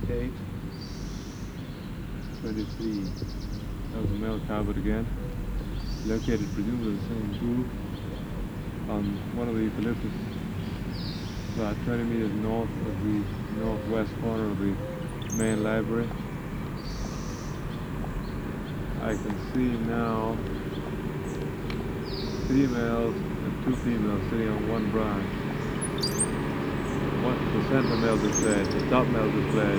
8, 23. That was a male cowbird again, located presumably in the same groove on one of the eucalyptus about 20 meters north of the northwest corner of the main library. I can see now 3 males and 2 females sitting on one branch. The center male displayed, the top male displayed.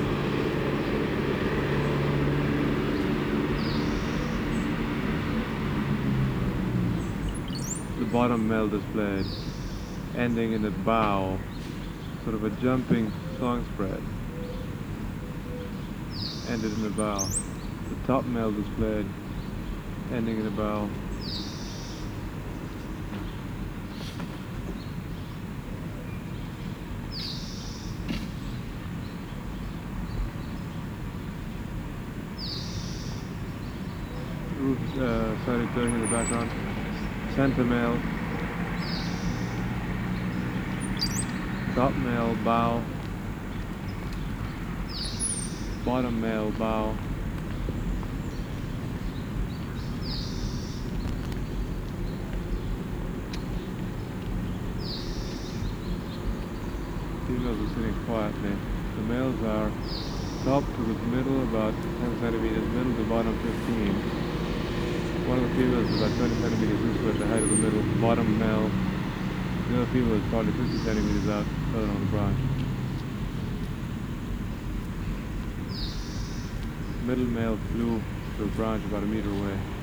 The bottom male displayed, ending in a bow, sort of a jumping song spread, ended in a bow. The top male displayed, ending in a bow. Started turning in the background. Center male, top male bow, bottom male bow, females are sitting quietly. The males are top to the middle about 10 centimeters, middle to bottom 15. One of the females is about 20 centimeters this way at the height of the middle. Bottom male, the other female is probably 50 centimeters out further on the branch. Middle male flew to a branch about a meter away.